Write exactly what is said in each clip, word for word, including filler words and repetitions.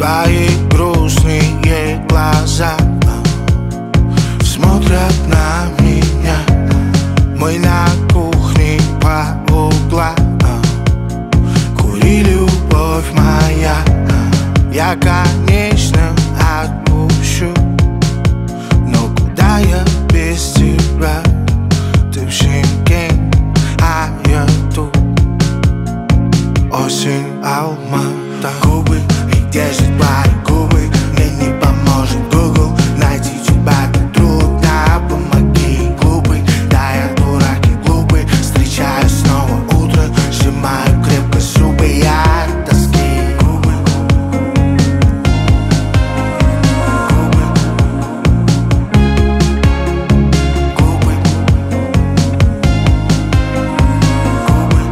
Твои грустные глаза смотрят на меня. Мы на кухне по углам курили, любовь моя. Я, конечно, отпущу, но куда я без тебя? Ты в Шенген, а я тут. Осень, Алмата. Губы, и где же твои губы? Мне не поможет Google найти тебя так трудно. Помоги, глупый, да я дурак и глупый. Встречаю снова утро, сжимаю крепко зубы. Я от тоски. Губы, губы, губы, губы.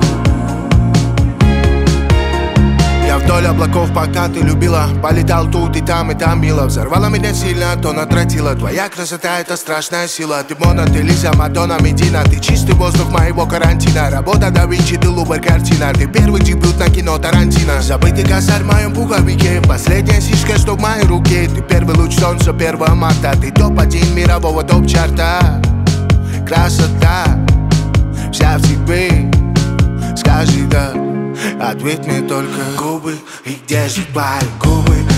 Я вдоль облаков, пока ты любила, полетал тут и там, и там мило. Взорвала меня сильно, то натратила. Твоя красота — это страшная сила. Ты Мона, ты Лиза, Мадонна, Медина. Ты чистый воздух моего карантина. Работа да Винчи, ты Лубер, картина. Ты первый дебют на кино Тарантино. Забытый косарь в моем пуховике. Последняя сишка, что в моей руке. Ты первый луч солнца первого марта. Ты топ один мирового топ-чарта. Красота вся в тебе. Скажи да, ответь мне только. Губы, и где же твои губы?